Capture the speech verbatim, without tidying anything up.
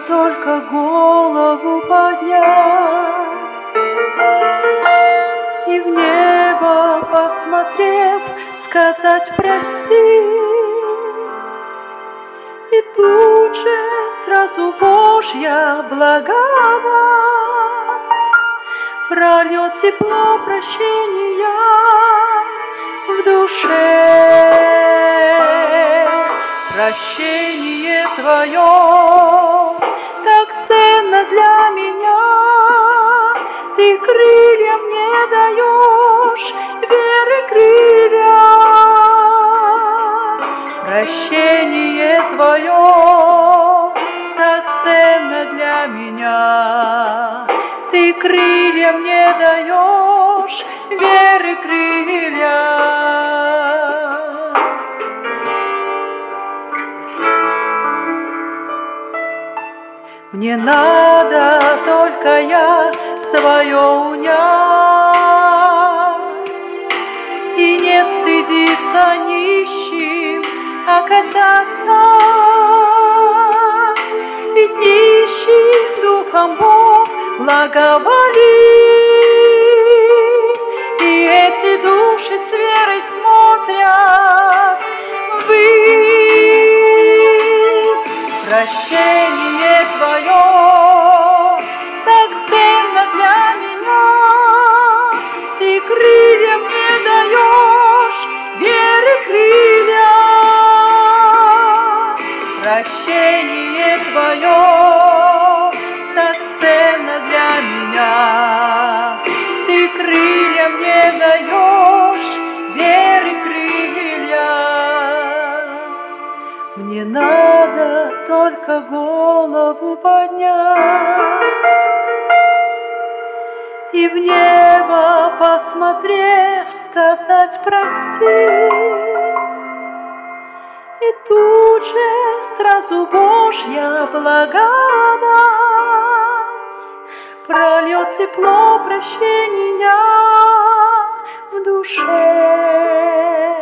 только голову поднять и в небо посмотрев, сказать прости, и тут же сразу Божья благодать прольет тепло прощения в душе. Прощение Твое так ценно для меня, Ты крылья мне даешь, веры крылья. Прощение Твое так ценно для меня, Ты крылья мне даешь, веры крылья. Мне надо только я свое унять и не стыдиться нищим оказаться, ведь нищим духом Бог благоволит, и эти души с верой смотрят ввысь. Прощение Твое так ценно для меня, Ты крылья мне даешь, веры крылья. Прощение Твое так ценно для меня, Ты крылья мне даешь, веры крылья. Мне надо только голову поднять и в небо посмотрев, сказать прости, и тут же сразу Божья благодать прольет тепло прощения в душе.